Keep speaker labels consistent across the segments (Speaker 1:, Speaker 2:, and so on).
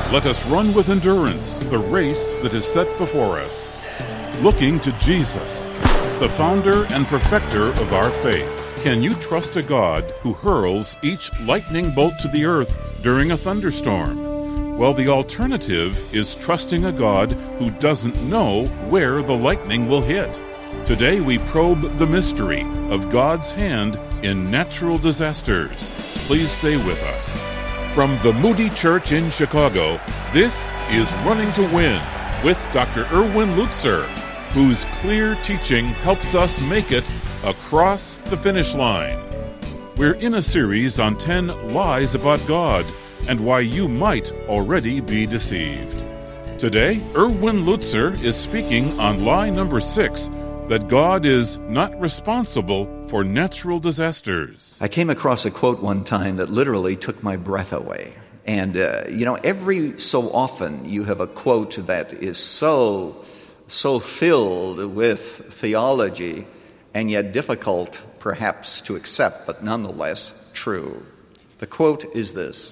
Speaker 1: Let us run with endurance the race that is set before us, looking to Jesus, the founder and perfecter of our faith. Can you trust a God who hurls each lightning bolt to the earth during a thunderstorm? Well, the alternative is trusting a God who doesn't know where the lightning will hit. Today we probe the mystery of God's hand in natural disasters. Please stay with us. From the Moody Church in Chicago, this is Running to Win with Dr. Erwin Lutzer, whose clear teaching helps us make it across the finish line. We're in a series on 10 lies about God and why you might already be deceived. Today, Erwin Lutzer is speaking on lie number 6, that God is not responsible for natural disasters.
Speaker 2: I came across a quote one time that literally took my breath away. And, every so often you have a quote that is so filled with theology and yet difficult perhaps to accept, but nonetheless true. The quote is this: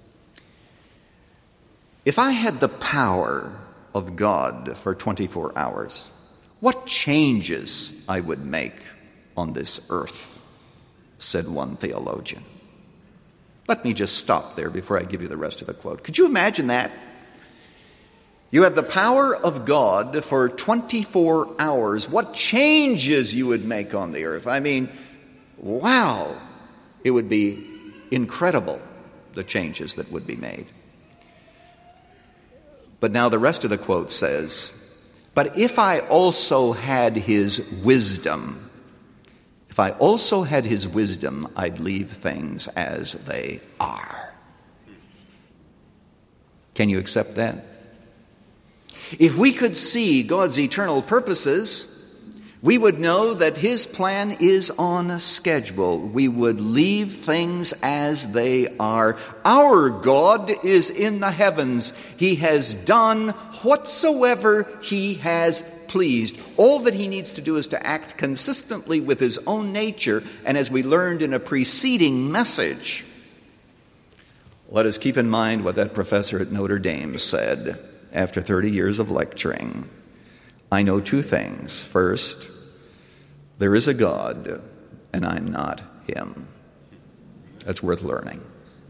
Speaker 2: "If I had the power of God for 24 hours, what changes I would make on this earth," said one theologian. Let me just stop there before I give you the rest of the quote. Could you imagine that? You have the power of God for 24 hours. What changes you would make on the earth? I mean, wow. It would be incredible, the changes that would be made. But now the rest of the quote says, "But if I also had his wisdom, I'd leave things as they are." Can you accept that? If we could see God's eternal purposes, we would know that his plan is on schedule. We would leave things as they are. Our God is in the heavens. He has done whatsoever he has pleased. All that he needs to do is to act consistently with his own nature. And as we learned in a preceding message, let us keep in mind what that professor at Notre Dame said after 30 years of lecturing. "I know two things. First, there is a God, and I'm not him." That's worth learning.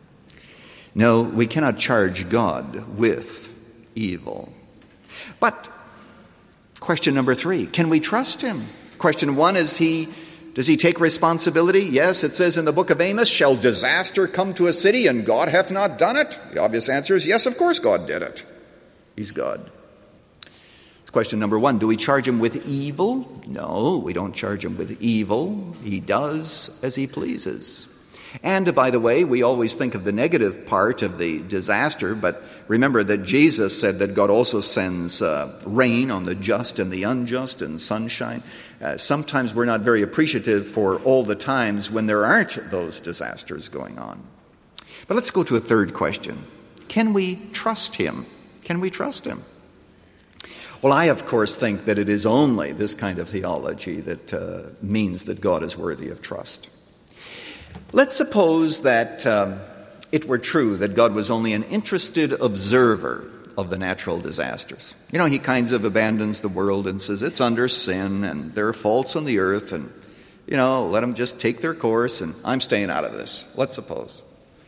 Speaker 2: No, we cannot charge God with evil. But question number 3, can we trust him? Question 1 is does he take responsibility? Yes, it says in the book of Amos, "Shall disaster come to a city and God hath not done it?" The obvious answer is yes, of course God did it. He's God. It's question number 1. Do we charge him with evil? No, we don't charge him with evil. He does as he pleases. And by the way, we always think of the negative part of the disaster, but remember that Jesus said that God also sends rain on the just and the unjust and sunshine. Sometimes we're not very appreciative for all the times when there aren't those disasters going on. But let's go to a third question. Can we trust him? Can we trust him? Well, I, of course, think that it is only this kind of theology that means that God is worthy of trust. Let's suppose that it were true that God was only an interested observer of the natural disasters. He kind of abandons the world and says it's under sin and there are faults on the earth and, let them just take their course and I'm staying out of this. Let's suppose.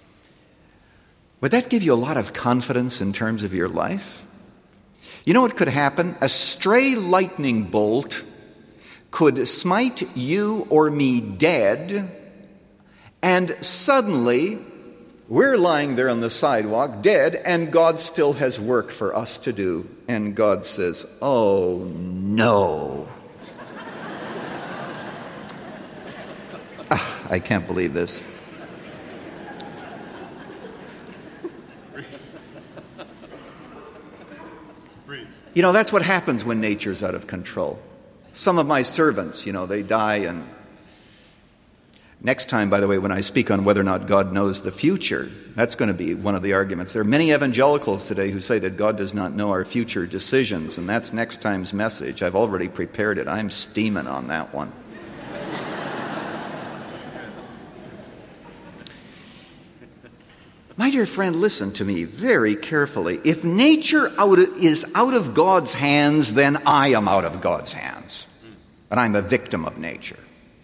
Speaker 2: Would that give you a lot of confidence in terms of your life? You know what could happen? A stray lightning bolt could smite you or me dead, and suddenly we're lying there on the sidewalk dead, and God still has work for us to do. And God says, "Oh no." I can't believe this. That's what happens when nature's out of control. Some of my servants, they die, and next time, by the way, when I speak on whether or not God knows the future, that's going to be one of the arguments. There are many evangelicals today who say that God does not know our future decisions, and that's next time's message. I've already prepared it. I'm steaming on that one. My dear friend, listen to me very carefully. If nature is out of God's hands, then I am out of God's hands. And I'm a victim of nature.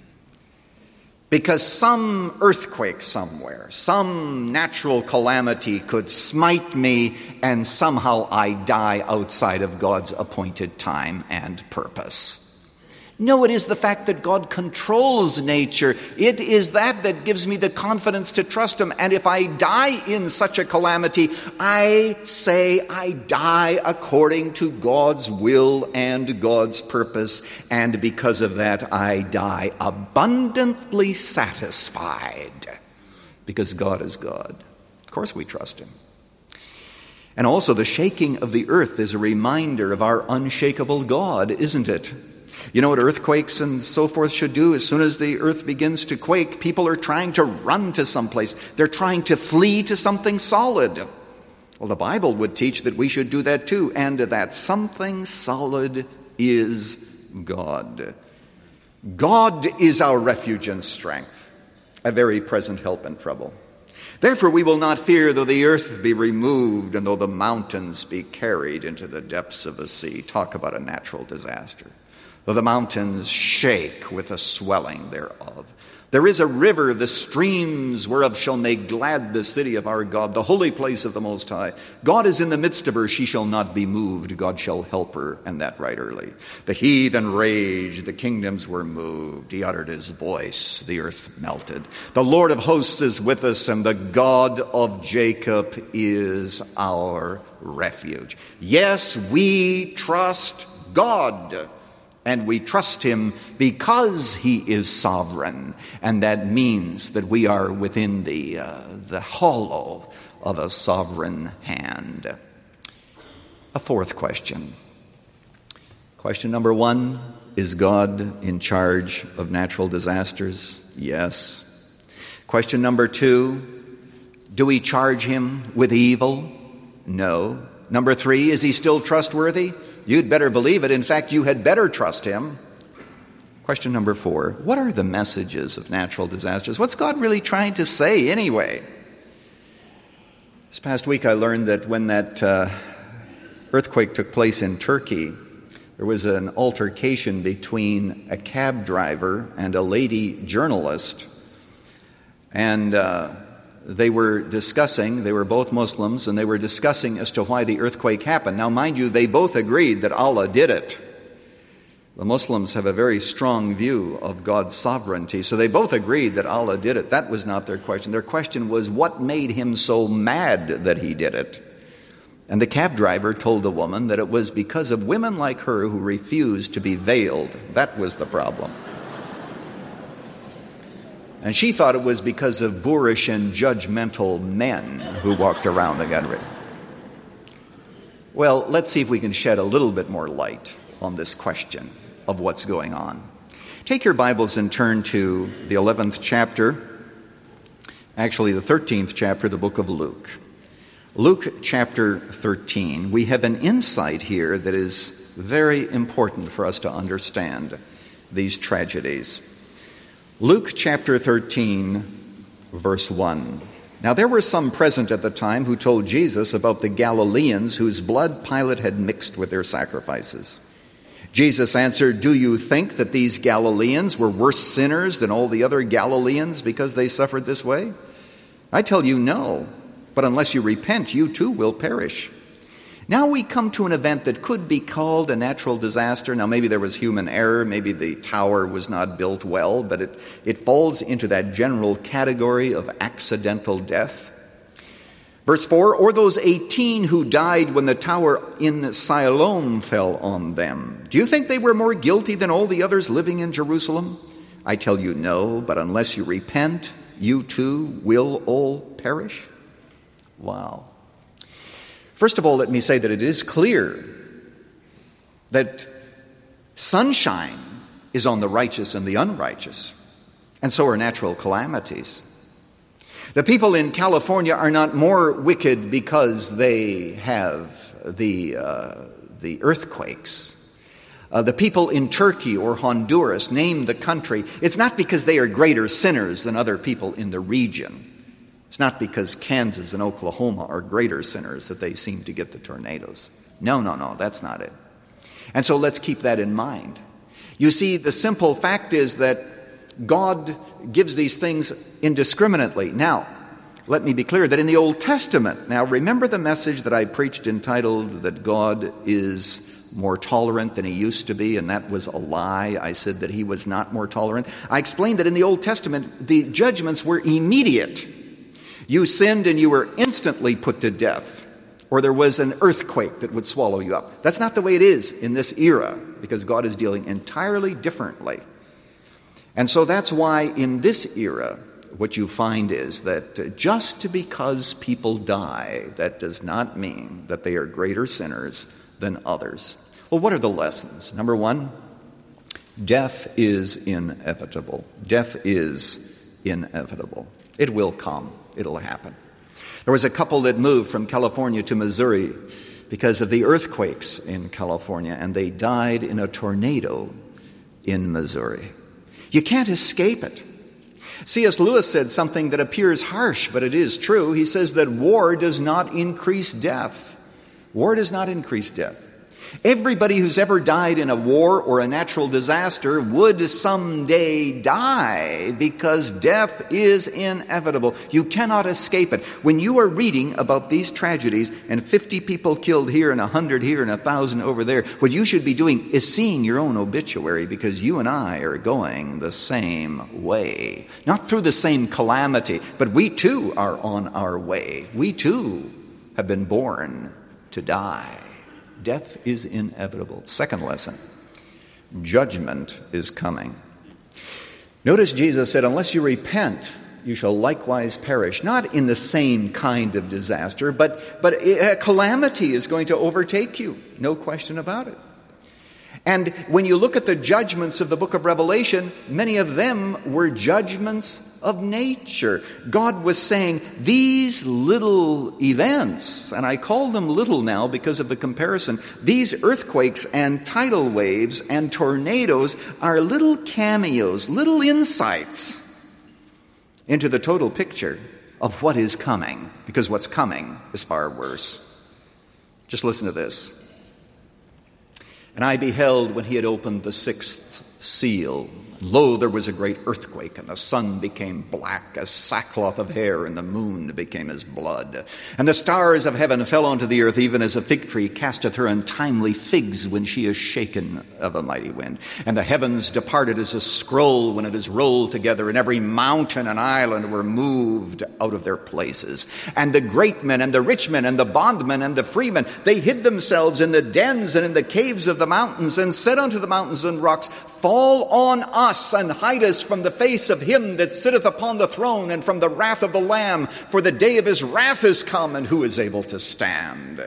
Speaker 2: Because some earthquake somewhere, some natural calamity could smite me, and somehow I die outside of God's appointed time and purpose. No, it is the fact that God controls nature. It is that gives me the confidence to trust Him. And if I die in such a calamity, I say I die according to God's will and God's purpose. And because of that, I die abundantly satisfied. Because God is God. Of course we trust Him. And also the shaking of the earth is a reminder of our unshakable God, isn't it? You know what earthquakes and so forth should do? As soon as the earth begins to quake, people are trying to run to someplace. They're trying to flee to something solid. Well, the Bible would teach that we should do that too, and that something solid is God. God is our refuge and strength, a very present help in trouble. Therefore we will not fear though the earth be removed and though the mountains be carried into the depths of the sea. Talk about a natural disaster. Though the mountains shake with the swelling thereof. There is a river, the streams whereof shall make glad the city of our God, the holy place of the Most High. God is in the midst of her, she shall not be moved. God shall help her, and that right early. The heathen raged, the kingdoms were moved. He uttered his voice, the earth melted. The Lord of hosts is with us, and the God of Jacob is our refuge. Yes, we trust God. And we trust Him because He is sovereign. And that means that we are within the hollow of a sovereign hand. A fourth question. Question number 1, is God in charge of natural disasters? Yes. Question number 2, do we charge Him with evil? No. Number 3, is He still trustworthy? You'd better believe it. In fact, you had better trust Him. Question number 4. What are the messages of natural disasters? What's God really trying to say anyway? This past week I learned that when that earthquake took place in Turkey, there was an altercation between a cab driver and a lady journalist. And they were both Muslims, and they were discussing as to why the earthquake happened. Now, mind you, they both agreed that Allah did it. The Muslims have a very strong view of God's sovereignty, so they both agreed that Allah did it. That was not their question. Their question was, what made him so mad that he did it? And the cab driver told the woman that it was because of women like her who refused to be veiled. That was the problem. And she thought it was because of boorish and judgmental men who walked around the country. Well, let's see if we can shed a little bit more light on this question of what's going on. Take your Bibles and turn to the 11th chapter, actually the 13th chapter, the book of Luke. Luke chapter 13. We have an insight here that is very important for us to understand these tragedies. Luke chapter 13, verse 1. Now there were some present at the time who told Jesus about the Galileans whose blood Pilate had mixed with their sacrifices. Jesus answered, "Do you think that these Galileans were worse sinners than all the other Galileans because they suffered this way? I tell you, no. But unless you repent, you too will perish." Now we come to an event that could be called a natural disaster. Now maybe there was human error, maybe the tower was not built well, but it falls into that general category of accidental death. Verse 4, or those 18 who died when the tower in Siloam fell on them. Do you think they were more guilty than all the others living in Jerusalem? I tell you no, but unless you repent, you too will all perish. Wow. First of all, let me say that it is clear that sunshine is on the righteous and the unrighteous, and so are natural calamities. The people in California are not more wicked because they have the earthquakes. The people in Turkey or Honduras, name the country, it's not because they are greater sinners than other people in the region. It's not because Kansas and Oklahoma are greater sinners that they seem to get the tornadoes. No, that's not it. And so let's keep that in mind. You see, the simple fact is that God gives these things indiscriminately. Now, let me be clear that in the Old Testament, now remember the message that I preached entitled that God is more tolerant than he used to be, and that was a lie. I said that he was not more tolerant. I explained that in the Old Testament, the judgments were immediate. You sinned and you were instantly put to death, or there was an earthquake that would swallow you up. That's not the way it is in this era, because God is dealing entirely differently. And so that's why in this era, what you find is that just because people die, that does not mean that they are greater sinners than others. Well, what are the lessons? Number one, death is inevitable. Death is inevitable. It will come. It'll happen. There was a couple that moved from California to Missouri because of the earthquakes in California, and they died in a tornado in Missouri. You can't escape it. C.S. Lewis said something that appears harsh, but it is true. He says that war does not increase death. War does not increase death. Everybody who's ever died in a war or a natural disaster would someday die because death is inevitable. You cannot escape it. When you are reading about these tragedies and 50 people killed here and 100 here and 1,000 over there, what you should be doing is seeing your own obituary, because you and I are going the same way. Not through the same calamity, but we too are on our way. We too have been born to die. Death is inevitable. Second lesson, judgment is coming. Notice Jesus said, unless you repent, you shall likewise perish. Not in the same kind of disaster, but a calamity is going to overtake you. No question about it. And when you look at the judgments of the book of Revelation, many of them were judgments of nature. God was saying, these little events, and I call them little now because of the comparison, these earthquakes and tidal waves and tornadoes are little cameos, little insights into the total picture of what is coming, because what's coming is far worse. Just listen to this. And I beheld when he had opened the sixth seal. Lo, there was a great earthquake, and the sun became black as sackcloth of hair, and the moon became as blood. And the stars of heaven fell onto the earth, even as a fig tree casteth her untimely figs when she is shaken of a mighty wind. And the heavens departed as a scroll when it is rolled together, and every mountain and island were moved out of their places. And the great men and the rich men and the bondmen and the freemen, they hid themselves in the dens and in the caves of the mountains, and said unto the mountains and rocks, fall on us and hide us from the face of him that sitteth upon the throne and from the wrath of the Lamb, for the day of his wrath is come, and who is able to stand?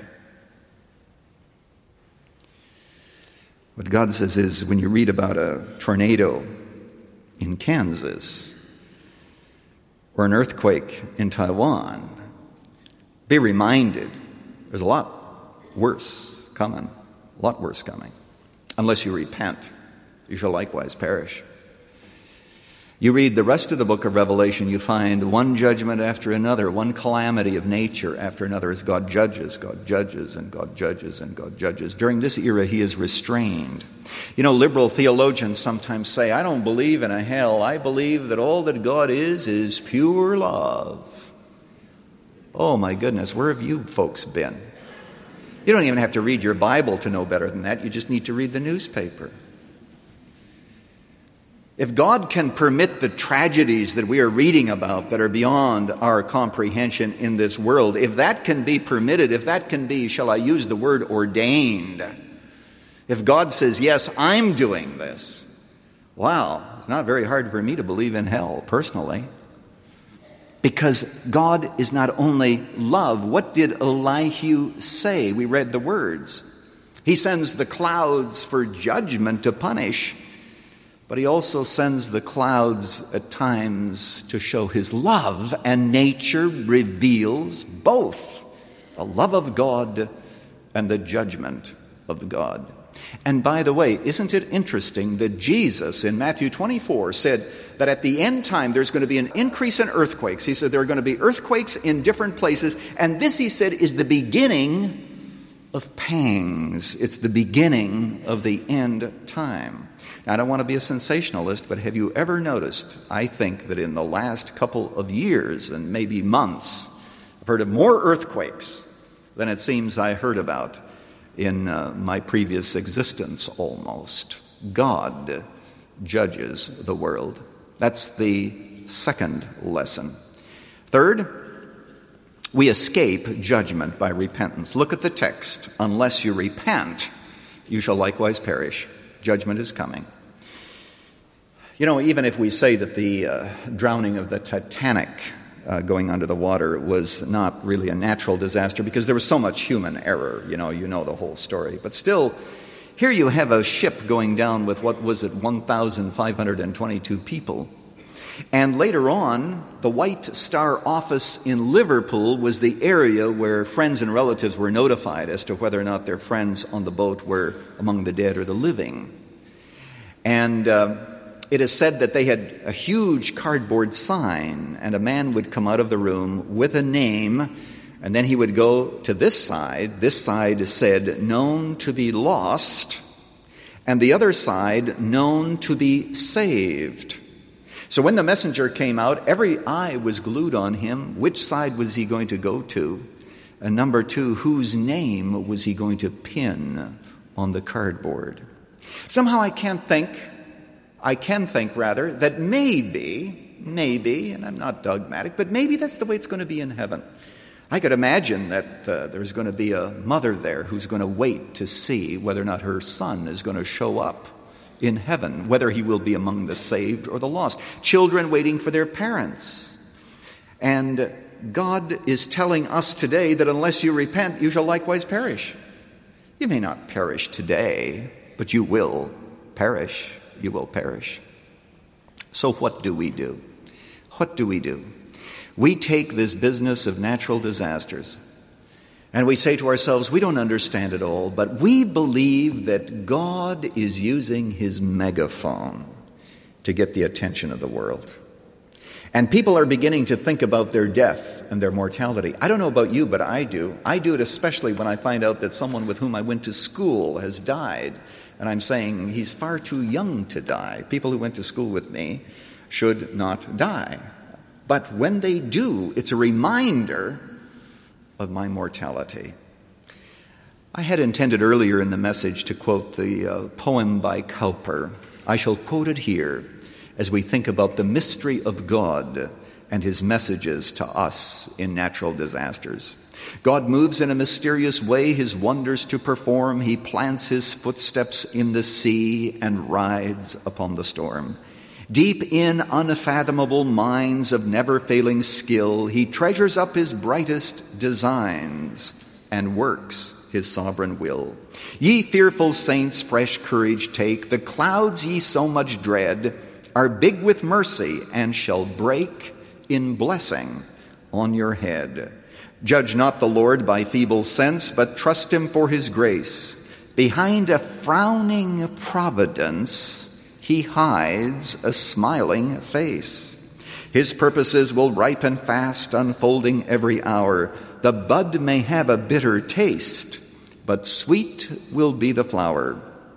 Speaker 2: What God says is, when you read about a tornado in Kansas or an earthquake in Taiwan, be reminded there's a lot worse coming, unless you repent. You shall likewise perish. You read the rest of the book of Revelation, you find one judgment after another, one calamity of nature after another, as God judges, and God judges, and God judges. During this era, he is restrained. You know, liberal theologians sometimes say, I don't believe in a hell. I believe that all that God is pure love. Oh my goodness, where have you folks been? You don't even have to read your Bible to know better than that. You just need to read the newspaper. If God can permit the tragedies that we are reading about that are beyond our comprehension in this world, if that can be permitted, if that can be, shall I use the word, ordained, if God says, yes, I'm doing this, wow, it's not very hard for me to believe in hell, personally. Because God is not only love. What did Elihu say? We read the words. He sends the clouds for judgment to punish, but he also sends the clouds at times to show his love, and nature reveals both the love of God and the judgment of God. And by the way, isn't it interesting that Jesus in Matthew 24 said that at the end time there's going to be an increase in earthquakes. He said there are going to be earthquakes in different places, and this, he said, is the beginning of pangs. It's the beginning of the end time. Now, I don't want to be a sensationalist, but have you ever noticed, I think, that in the last couple of years and maybe months, I've heard of more earthquakes than it seems I heard about in my previous existence almost. God judges the world. That's the second lesson. Third, we escape judgment by repentance. Look at the text. Unless you repent, you shall likewise perish. Judgment is coming. You know, even if we say that the drowning of the Titanic going under the water was not really a natural disaster because there was so much human error, you know the whole story. But still, here you have a ship going down with, 1,522 people. And later on, the White Star office in Liverpool was the area where friends and relatives were notified as to whether or not their friends on the boat were among the dead or the living. And it is said that they had a huge cardboard sign, and a man would come out of the room with a name, and then he would go to this side. This side said, known to be lost, and the other side, known to be saved. So when the messenger came out, every eye was glued on him. Which side was he going to go to? And number two, whose name was he going to pin on the cardboard? Somehow I can think that maybe, and I'm not dogmatic, but maybe that's the way it's going to be in heaven. I could imagine that there's going to be a mother there who's going to wait to see whether or not her son is going to show up in heaven, whether he will be among the saved or the lost. Children waiting for their parents. And God is telling us today that unless you repent, you shall likewise perish. You may not perish today, but you will perish. You will perish. So what do we do? What do we do? We take this business of natural disasters and we say to ourselves, we don't understand it all, but we believe that God is using his megaphone to get the attention of the world. And people are beginning to think about their death and their mortality. I don't know about you, but I do. I do it especially when I find out that someone with whom I went to school has died. And I'm saying he's far too young to die. People who went to school with me should not die. But when they do, it's a reminder of my mortality. I had intended earlier in the message to quote the poem by Cowper. I shall quote it here as we think about the mystery of God and his messages to us in natural disasters. God moves in a mysterious way his wonders to perform. He plants his footsteps in the sea and rides upon the storm. Deep in unfathomable mines of never-failing skill, he treasures up his brightest designs and works his sovereign will. Ye fearful saints, fresh courage take. The clouds ye so much dread are big with mercy and shall break in blessing on your head. Judge not the Lord by feeble sense, but trust him for his grace. Behind a frowning providence, he hides a smiling face. His purposes will ripen fast, unfolding every hour. The bud may have a bitter taste, but sweet will be the flower.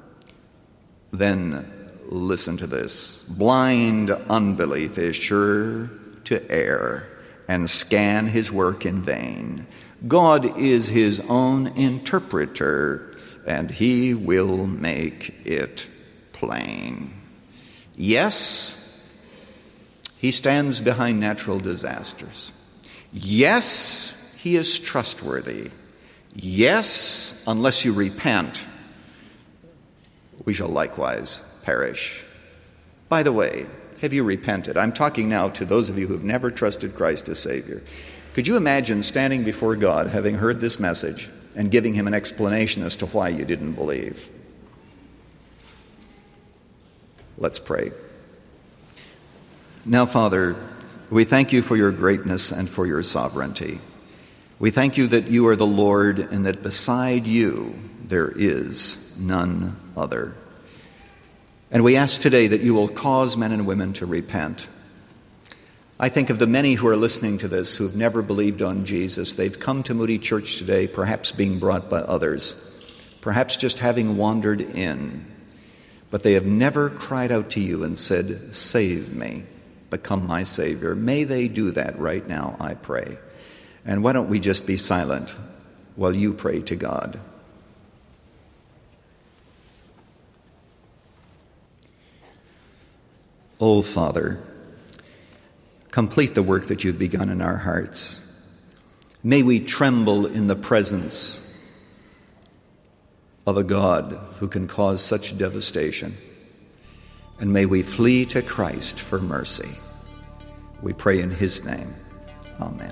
Speaker 2: Then listen to this. Blind unbelief is sure to err and scan his work in vain. God is his own interpreter, and he will make it plain. Yes, he stands behind natural disasters. Yes, he is trustworthy. Yes, unless you repent, we shall likewise perish. By the way, have you repented? I'm talking now to those of you who have never trusted Christ as Savior. Could you imagine standing before God, having heard this message, and giving him an explanation as to why you didn't believe? Let's pray. Now, Father, we thank you for your greatness and for your sovereignty. We thank you that you are the Lord and that beside you there is none other. And we ask today that you will cause men and women to repent. I think of the many who are listening to this who have never believed on Jesus. They've come to Moody Church today, perhaps being brought by others, perhaps just having wandered in, but they have never cried out to you and said, "Save me, become my Savior." May they do that right now, I pray. And why don't we just be silent while you pray to God? Oh, Father, complete the work that you've begun in our hearts. May we tremble in the presence of a God who can cause such devastation. And may we flee to Christ for mercy. We pray in his name. Amen.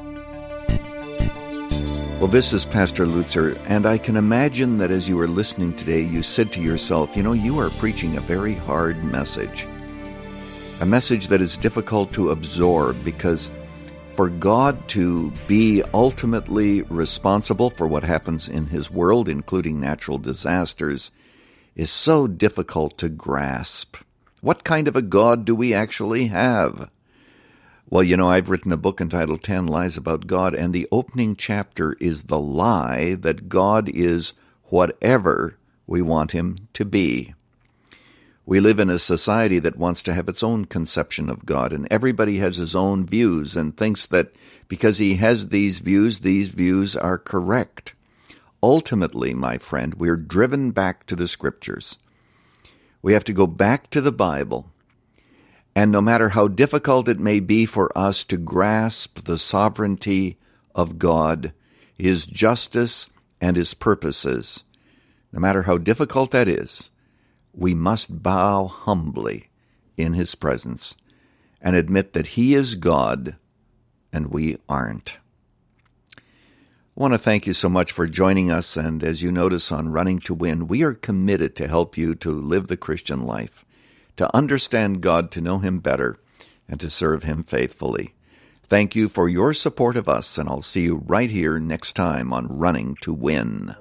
Speaker 2: Well, this is Pastor Lutzer, and I can imagine that as you were listening today, you said to yourself, you are preaching a very hard message. A message that is difficult to absorb, because for God to be ultimately responsible for what happens in his world, including natural disasters, is so difficult to grasp. What kind of a God do we actually have? Well, I've written a book entitled 10 Lies About God, and the opening chapter is the lie that God is whatever we want him to be. We live in a society that wants to have its own conception of God, and everybody has his own views and thinks that because he has these views are correct. Ultimately, my friend, we're driven back to the Scriptures. We have to go back to the Bible, and no matter how difficult it may be for us to grasp the sovereignty of God, his justice, and his purposes, no matter how difficult that is, we must bow humbly in his presence and admit that he is God and we aren't. I want to thank you so much for joining us, and as you notice on Running to Win, we are committed to help you to live the Christian life, to understand God, to know him better, and to serve him faithfully. Thank you for your support of us, and I'll see you right here next time on Running to Win.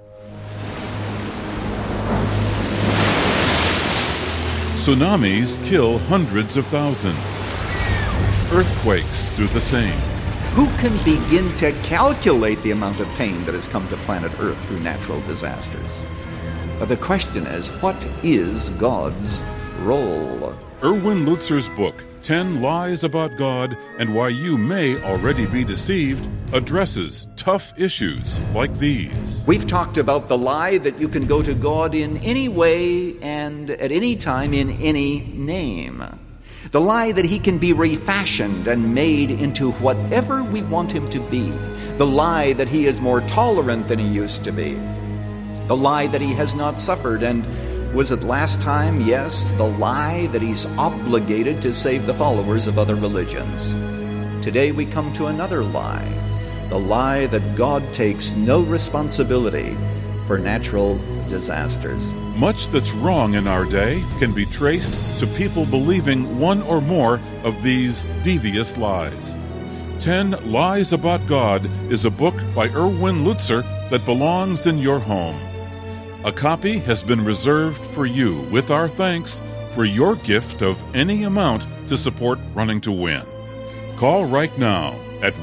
Speaker 1: Tsunamis kill hundreds of thousands. Earthquakes do the same.
Speaker 2: Who can begin to calculate the amount of pain that has come to planet Earth through natural disasters? But the question is, what is God's role?
Speaker 1: Erwin Lutzer's book, 10 Lies About God and Why You May Already Be Deceived, addresses tough issues like these.
Speaker 2: We've talked about the lie that you can go to God in any way and at any time in any name. The lie that he can be refashioned and made into whatever we want him to be. The lie that he is more tolerant than he used to be. The lie that he has not suffered, and was it last time? Yes, the lie that he's obligated to save the followers of other religions. Today we come to another lie. The lie that God takes no responsibility for natural disasters.
Speaker 1: Much that's wrong in our day can be traced to people believing one or more of these devious lies. 10 Lies About God is a book by Erwin Lutzer that belongs in your home. A copy has been reserved for you with our thanks for your gift of any amount to support Running to Win. Call right now at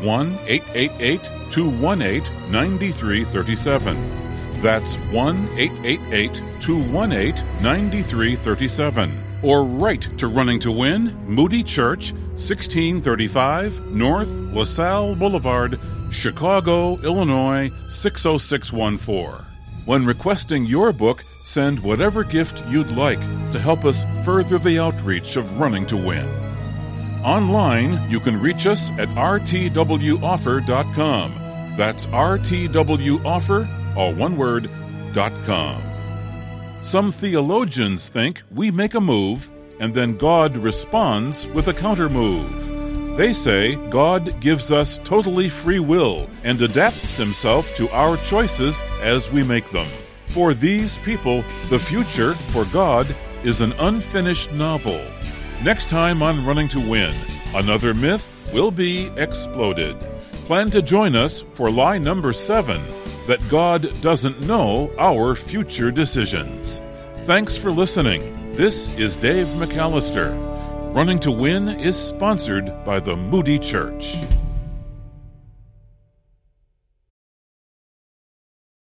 Speaker 1: 1-888-218-9337. That's 1-888-218-9337. Or write to Running to Win, Moody Church, 1635 North LaSalle Boulevard, Chicago, Illinois, 60614. When requesting your book, send whatever gift you'd like to help us further the outreach of Running to Win. Online, you can reach us at rtwoffer.com. That's rtwoffer, all one word, .com. Some theologians think we make a move, and then God responds with a counter-move. They say God gives us totally free will and adapts himself to our choices as we make them. For these people, the future, for God, is an unfinished novel. Next time on Running to Win, another myth will be exploded. Plan to join us for lie number 7, that God doesn't know our future decisions. Thanks for listening. This is Dave McAllister. Running to Win is sponsored by the Moody Church.